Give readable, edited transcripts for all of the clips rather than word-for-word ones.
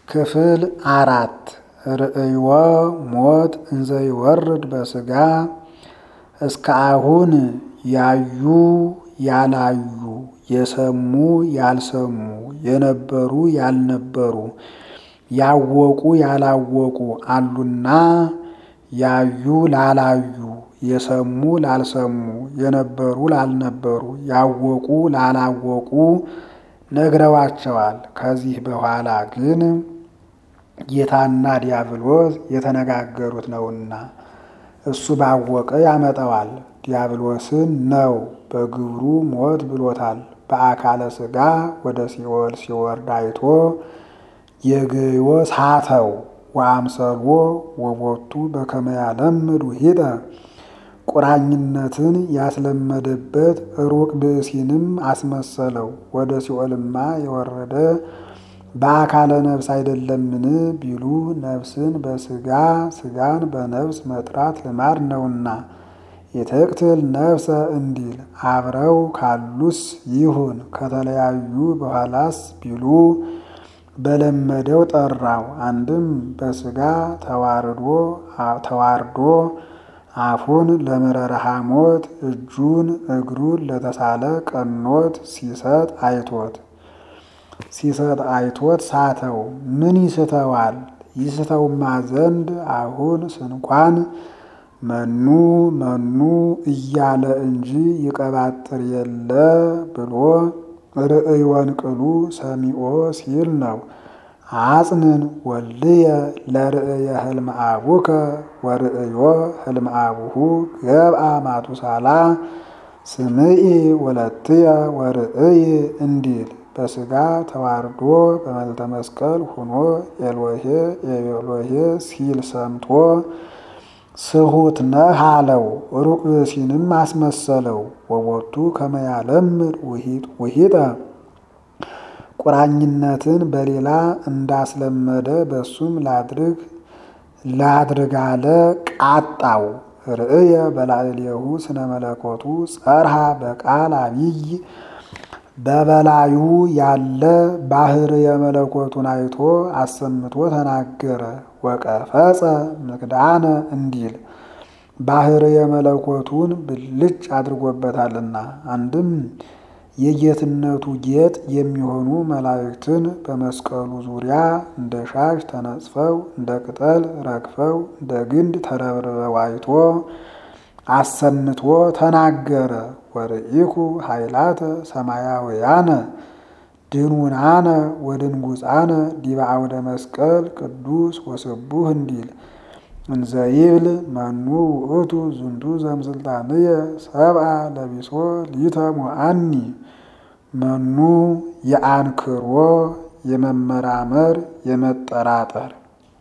ክፍል 4 ርእይዎ ሞት እንዘ ይወርድ በሥጋ እስከ አሁን ያዩ ያላዩ የሰሙ ያልሰሙ የነበሩ ያልነበሩ ያወቁ ያላወቁ አሉና ያዩ ላላዩ የሰሙ ላልሰሙ የነበሩ ላልነበሩ ያወቁ ላላወቁ ነግረዋቸዋል። ከዚህ በኋላ ግን ጌታና ዲያብሎስ የተነጋገሩት ነውና እሱ ባወቀ ያመጣዋል። ዲያብሎስን ነው በግብሩ ሞት ብሎታል። በአካለ ሥጋ ወደ ሲኦል ሲወርድ አይቶ የገዮ ሳተው ወአምሰልዎ ወቦቱ በከመ ያለምድ ውሒጠ ቁራኝነትን ያስለመደበት ሩቅ ብእሲንም አስመሰለው። ወደ ሲኦልማ የወረደ በአካለ ነፍስ አይደለምን ቢሉ ነፍስን በሥጋ ሥጋን በነፍስ መጥራት ልማድ ነውና ይትቅትል ነፍሰ እንዲል አብረው ካሉስ ይሁን ከተለያዩ በኋላስ ቢሉ በለመደው ጠራው። አንድም በሥጋ ተዋርዶ አፉን ለመረረ ሐሞት እጁን እግሩን ለተሳለ ቀኖት ሲሰጥ አይቶት ሳተው። ምን ይስተዋል? ይስተውማ ዘንድ አሁን ስንኳን መኑ እያለ እንጂ ይቀባጥር የለ ብሎ ርእዮን ቅሉ ሰሚኦ ሲል ነው። አጽንን ወልድየ ለርእየ ህልመ አቡከ ወርእዮ ህልመ አቡሁ ገብአ ማቱሳላ ስምዒ ወለትየ ወርእይ እንዲል በሥጋ ተዋርዶ በመልተ መስቀል ሆኖ ኤሎሄ ኤሎሄ ሲል ሰምቶ ስሁት ነህ አለው። ሩቅ ብእሲንም አስመሰለው። ወቦቱ ከመ ያለምድ ውሒጠ ቁራኝነትን በሌላ እንዳስለመደ በሱም ላድርግ አለ። ቃጣው ርእየ በላዕሌሁ ስነ መለኮቱ ጸርሃ በቃል አቢይ በበላዩ ያለ ባህርየ መለኮቱን አይቶ አሰምቶ ተናገረ። ወቀፈጸ ምክዳነ እንዲል ባህርየ መለኮቱን ብልጭ አድርጎበታልና። አንድም የጌትነቱ ጌጥ የሚሆኑ መላእክትን በመስቀሉ ዙሪያ እንደ ሻሽ ተነጽፈው እንደ ቅጠል ረግፈው እንደ ግንድ ተረብርበው አይቶ አሰምቶ ተናገረ። ወርኢኩ ኃይላተ ሰማያውያነ ድኑናነ ወድንጉፃነ ዲበ አውደ መስቀል ቅዱስ ወስቡህ እንዲል እንዘ ይብል መኑ ውእቱ ዝንቱ ዘምስልጣንየ ሰብአ ለቢሶ ሊተሞአኒ መኑ የአንክሮ የመመራመር የመጠራጠር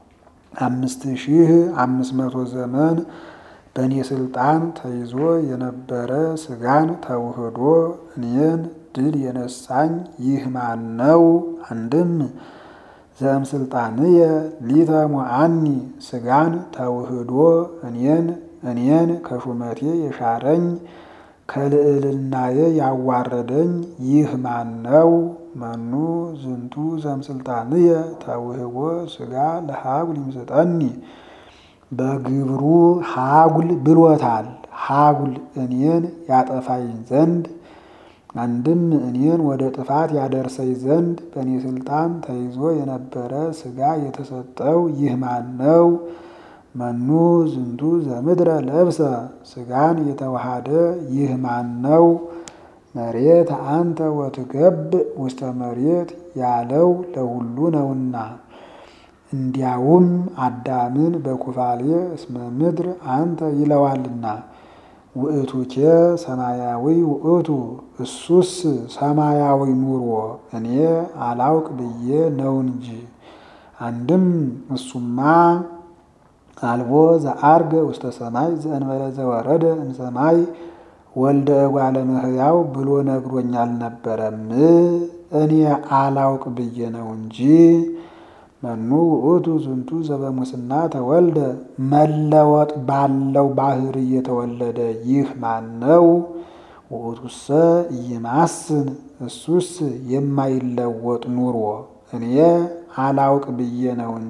5500 ዘመን በእኔ ስልጣን ተይዞ የነበረ ሥጋን ተውህዶ እኔን ድል የነሳኝ ይህ ማን ነው? አንድም ዘእምስልጣንየ ሊተሞአኒ ሥጋን ተውህዶ እኔን ከሹመቴ የሻረኝ ከልዕልናዬ ያዋረደኝ ይህ ማን ነው? መኑ ዝንቱ ዘእምስልጣንየ ተውህቦ ሥጋ ለሀጉል ይምስጠኒ በግብሩ ሀጉል ብሎታል። ሀጉል እኔን ያጠፋኝ ዘንድ አንድም እኔን ወደ ጥፋት ያደርሰኝ ዘንድ በእኔ ስልጣን ተይዞ የነበረ ሥጋ የተሰጠው ይህ ማን ነው? መኑ ዝንቱ ዘምድረ ለብሰ ሥጋን የተዋሃደ ይህ ማን ነው? መሬት አንተ ወትገብእ ውስተ መሬት ያለው ለሁሉ ነውና እንዲያውም አዳምን በኩፋሌ እስመ ምድር አንተ ይለዋልና። ውእቱኬ ሰማያዊ ውእቱ እሱስ ሰማያዊ ኑሮ እኔ አላውቅ ብዬ ነው እንጂ። አንድም እሱማ አልቦ ዘአርገ ውስተ ሰማይ ዘእንበለ ዘወረደ እምሰማይ ወልደ እጓለ እመሕያው ብሎ ነግሮኝ አልነበረም? እኔ አላውቅ ብዬ ነው እንጂ። መኑ ውእቱ ዝንቱ ዘበሙስና ተወልደ መለወጥ ባለው ባህር እየተወለደ ይህ ማን ነው? ውእቱሰ ኢይማስን እሱስ የማይለወጥ ኑሮ እኔ አላውቅ ብዬ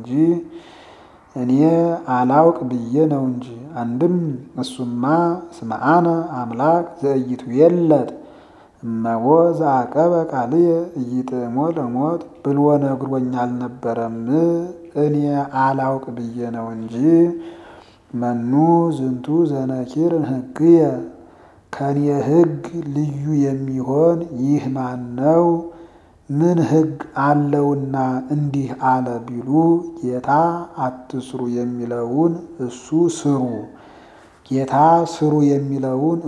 ነው እንጂ አንድም እሱማ እስመ አነ አምላክ ዘኢይትዌለጥ እመቦ ዘአቀበ ቃልየ ኢይጥዕሞ ለሞት ብሎ ነግሮኝ አልነበረም? እኔ አላውቅ ብዬ ነው እንጂ። መኑ ዝንቱ ዘነኪር ሕግየ ከኔ ሕግ ልዩ የሚሆን ይህ ማን ነው? ምን ሕግ አለውና እንዲህ አለ ቢሉ ጌታ አትስሩ የሚለውን እሱ ስሩ፣ ጌታ ስሩ የሚለውን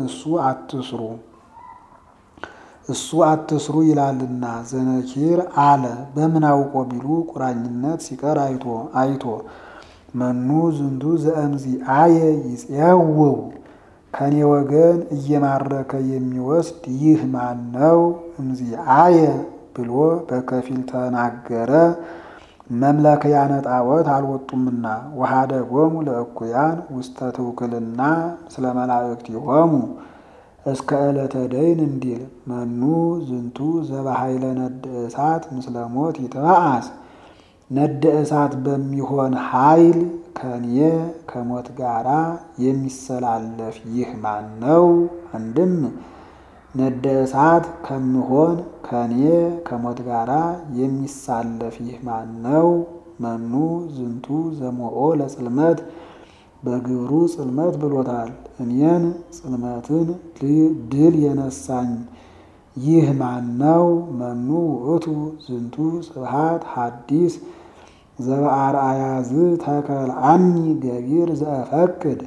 እሱ አትስሩ ይላልና ዘነኪር አለ። በምን አውቆ ቢሉ ቁራኝነት ሲቀር አይቶ መኑ ዝንቱ ዘእምዚአየ ይፄውው ከኔ ወገን እየማረከ የሚወስድ ይህ ማን ነው? እምዚአየ ብሎ በከፊል ተናገረ። መምለክያነ ጣዖት አልወጡምና ወኀደጎሙ ለእኩያን ውስተ ትውክልና ስለ መላእክቲሆሙ እስከ ዕለተ ደይን እንዲል መኑ ዝንቱ ዘበኃይለ ነደ እሳት ምስለ ሞት ይትበአስ ነደ እሳት በሚሆን ኃይል ከኔ ከሞት ጋራ የሚሰላለፍ ይህ ማን ነው? አንድም ነደ እሳት ከምሆን ከኔ ከሞት ጋራ የሚሳለፍ ይህ ማን ነው? መኑ ዝንቱ ዘሞኦ ለጽልመት በግብሩ ጽልመት ብሎታል። እኔን ጽልመትን ድል የነሳኝ ይህ ማን ነው? መኑ ውእቱ ዝንቱ ስብሐት ሐዲስ ዘበአርአያዝ ተከልአኒ ገቢር ዘእፈቅድ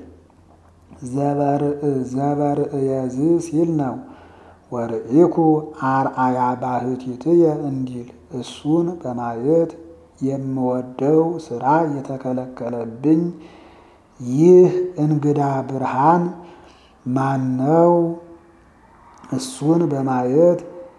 ዘበርእየዝ ሲል ነው። ወርኢኩ አርአያ ባሕቲትየ እንዲል እሱን በማየት የምወደው ሥራ የተከለከለብኝ ይህ እንግዳ ብርሃን ማን ነው? እሱን በማየት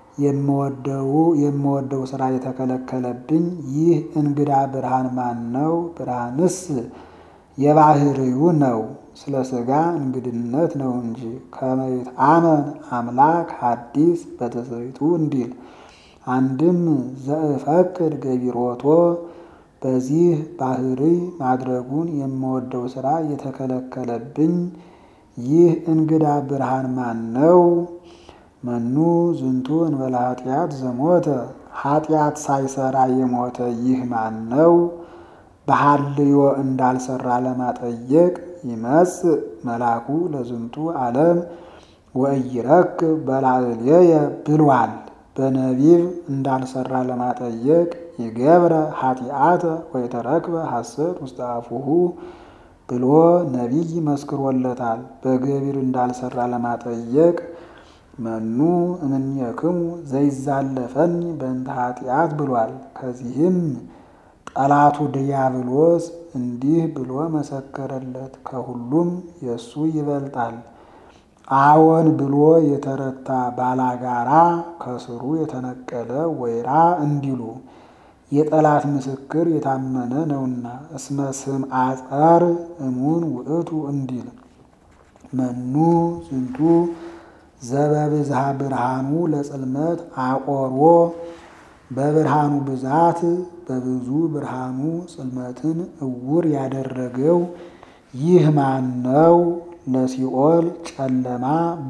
የምወደው ሥራ የተከለከለብኝ ይህ እንግዳ ብርሃን ማን ነው? ብርሃንስ የባህሪው ነው፣ ስለ ሥጋ እንግድነት ነው እንጂ። ከመ ይትአመን አምላክ ሐዲስ በትስብእቱ እንዲል አንድም ዘእፈቅድ ገቢሮቶ በዚህ ባህሪ ማድረጉን የምወደው ሥራ የተከለከለብኝ ይህ እንግዳ ብርሃን ማን ነው? መኑ ዝንቱ እንበለ ኃጢአት ዘሞተ ኃጢአት ሳይሰራ የሞተ ይህ ማን ነው? በሐልዮ እንዳልሰራ ለማጠየቅ ይመጽእ መልአኩ ለዝንቱ ዓለም ወኢይረክብ በላዕሌየ ብሏል። በነቢብ እንዳልሰራ ለማጠየቅ ይገብረ ኃጢአተ ወይተረክበ ሐሰት ውስተ አፉሁ ብሎ ነቢይ መስክሮለታል። በገቢር እንዳልሰራ ለማጠየቅ መኑ እምኔክሙ ዘይዛለፈኒ በእንተ ኃጢአት ብሏል። ከዚህም ጠላቱ ዲያብሎስ እንዲህ ብሎ መሰከረለት፣ ከሁሉም የእሱ ይበልጣል። አዎን ብሎ የተረታ ባላጋራ ከስሩ የተነቀለ ወይራ እንዲሉ የጠላት ምስክር የታመነ ነውና እስመ ስም አጸር እሙን ውእቱ እንዲል መኑ ዝንቱ ዘበብዝሃ ብርሃኑ ለጽልመት አቆሮ በብርሃኑ ብዛት በብዙ ብርሃኑ ጽልመትን እውር ያደረገው ይህ ማን ነው? ለሲኦል ጨለማ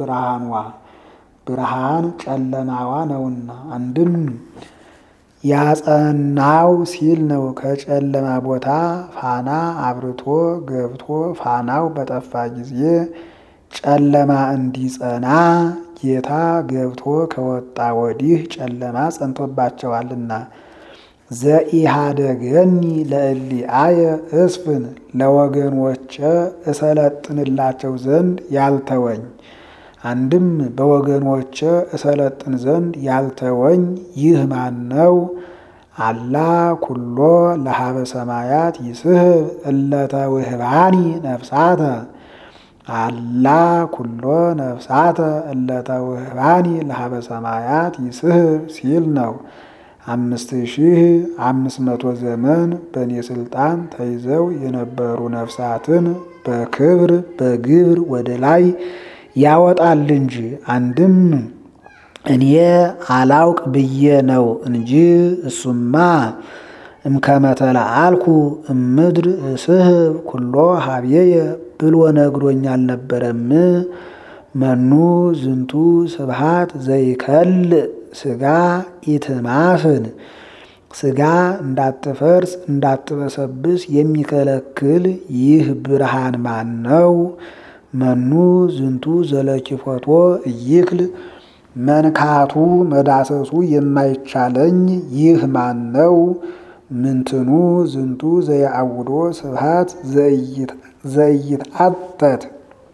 ብርሃን ጨለማዋ ነውና አንድም ያጸናው ሲል ነው። ከጨለማ ቦታ ፋና አብርቶ ገብቶ ፋናው በጠፋ ጊዜ ጨለማ እንዲጸና ጌታ ገብቶ ከወጣ ወዲህ ጨለማ ጸንቶባቸዋልና። ዘኢሃደገኒ ለእሊአየ እስፍን ለወገኖቼ እሰለጥንላቸው ዘንድ ያልተወኝ አንድም በወገኖቼ እሰለጥን ዘንድ ያልተወኝ ይህ ማን ነው? አላ ኩሎ ለሀበ ሰማያት ይስሕብ እለተ ውህባኒ ነፍሳተ አላ ኩሎ ነፍሳተ እለተ ውህባኒ ለሀበ ሰማያት ይስሕብ ሲል ነው። 5500 ዘመን በእኔ ስልጣን ተይዘው የነበሩ ነፍሳትን በክብር በግብር ወደ ላይ ያወጣል እንጂ። አንድም እኔ አላውቅ ብዬ ነው እንጂ እሱማ እምከመ ተለአልኩ እምድር እስህብ ኩሎ ሀብዬየ ብሎ ነግሮኝ አልነበረም? መኑ ዝንቱ ስብሃት ዘይከልእ ሥጋ ኢትማስን ሥጋ እንዳትፈርስ እንዳትበሰብስ የሚከለክል ይህ ብርሃን ማን ነው? መኑ ዝንቱ ዘለኪፎቶ ኢይክል መንካቱ መዳሰሱ የማይቻለኝ ይህ ማን ነው? ምንትኑ ዝንቱ ዘየአውዶ ስብሃት ዘኢይትአተት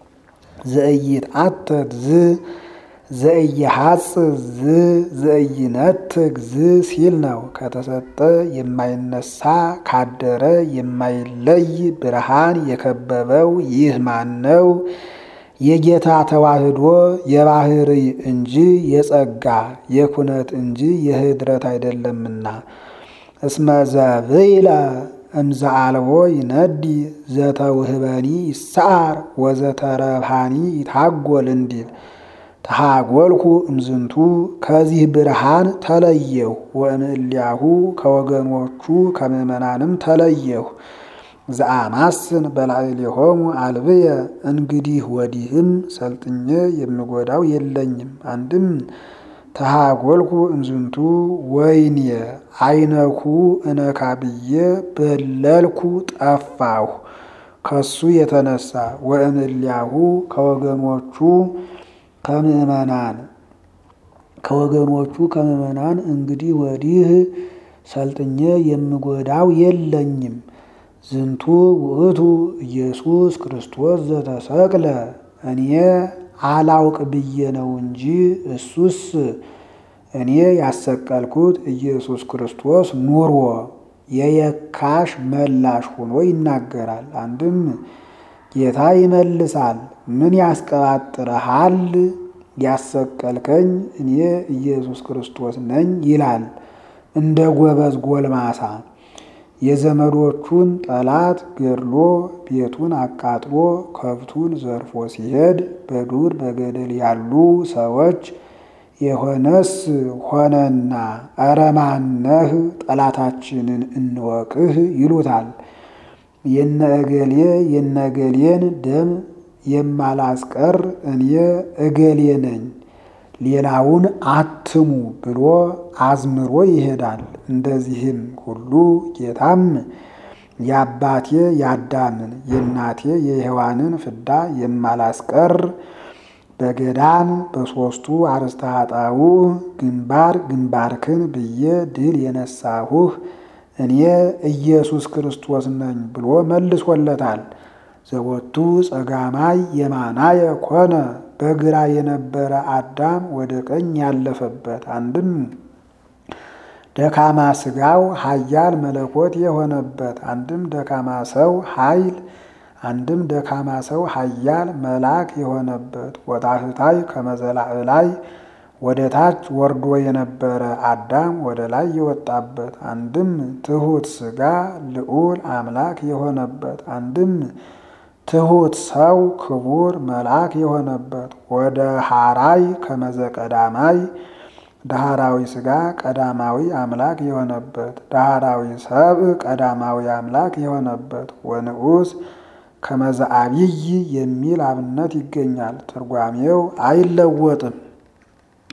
ዘኢይሐጽብ ዘኢይነትግ ሲል ነው። ከተሰጠ የማይነሳ ካደረ የማይለይ ብርሃን የከበበው ይህ ማን ነው? የጌታ ተዋህዶ የባህርይ እንጂ የጸጋ የኩነት እንጂ የህድረት አይደለምና። እስመ ዘብይለ እምዘአልቦ ይነዲ ዘተውህበኒ ይሰዓር ወዘተረብሃኒ ይታጎል እንዲል ተሃጎልኩ እምዝንቱ ከዚህ ብርሃን ተለየሁ ወእምእልያሁ ከወገኖቹ ከምእመናንም ተለየሁ። ዘአማስን በላዕሌሆሙ አልብየ እንግዲህ ወዲህም ሰልጥኜ የምጎዳው የለኝም። አንድም ተሃጎልኩ እምዝንቱ ወይኔ አይነኩ እነካ ብዬ በለልኩ ጠፋሁ ከሱ የተነሳ ወእምእልያሁ ከወገኖቹ ከምእመናን እንግዲህ ወዲህ ሰልጥኜ የምጎዳው የለኝም። ዝንቱ ውእቱ ኢየሱስ ክርስቶስ ዘተሰቅለ እኔ አላውቅ ብዬ ነው እንጂ እሱስ እኔ ያሰቀልኩት ኢየሱስ ክርስቶስ ኑሮ የየካሽ መላሽ ሆኖ ይናገራል። አንድም ጌታ ይመልሳል፣ ምን ያስቀባጥረሃል? ያሰቀልከኝ እኔ ኢየሱስ ክርስቶስ ነኝ ይላል እንደ ጎበዝ ጎልማሳ። የዘመዶቹን ጠላት ገድሎ ቤቱን አቃጥሎ ከብቱን ዘርፎ ሲሄድ በዱር በገደል ያሉ ሰዎች የሆነስ ሆነና ኧረ ማነህ ጠላታችንን እንወቅህ ይሉታል። የነገሌን ደም የማላስቀር እኔ እገሌ ነኝ ሌላውን አትሙ ብሎ አዝምሮ ይሄዳል። እንደዚህም ሁሉ ጌታም የአባቴ የአዳምን የእናቴ የሔዋንን ፍዳ የማላስቀር በገዳም በሦስቱ አርእስተ ኃጣውእ ግንባርክን ብዬ ድል የነሳሁህ እኔ ኢየሱስ ክርስቶስ ነኝ ብሎ መልሶለታል። ዘቦቱ ጸጋማይ የማናየ ኮነ በግራ የነበረ አዳም ወደ ቀኝ ያለፈበት። አንድም ደካማ ሥጋው ኃያል መለኮት የሆነበት። አንድም ደካማ ሰው ኃይል አንድም ደካማ ሰው ኃያል መልአክ የሆነበት። ወታሕታይ ከመዘላዕላይ ወደ ታች ወርዶ የነበረ አዳም ወደ ላይ የወጣበት። አንድም ትሑት ሥጋ ልዑል አምላክ የሆነበት። አንድም ትሑት ሰው ክቡር መልአክ የሆነበት። ወደ ሐራይ ከመዘቀዳማይ ዳህራዊ ሥጋ ቀዳማዊ አምላክ የሆነበት። ዳህራዊ ሰብእ ቀዳማዊ አምላክ የሆነበት። ወንዑስ ከመዘአብይ የሚል አብነት ይገኛል። ትርጓሜው አይለወጥም።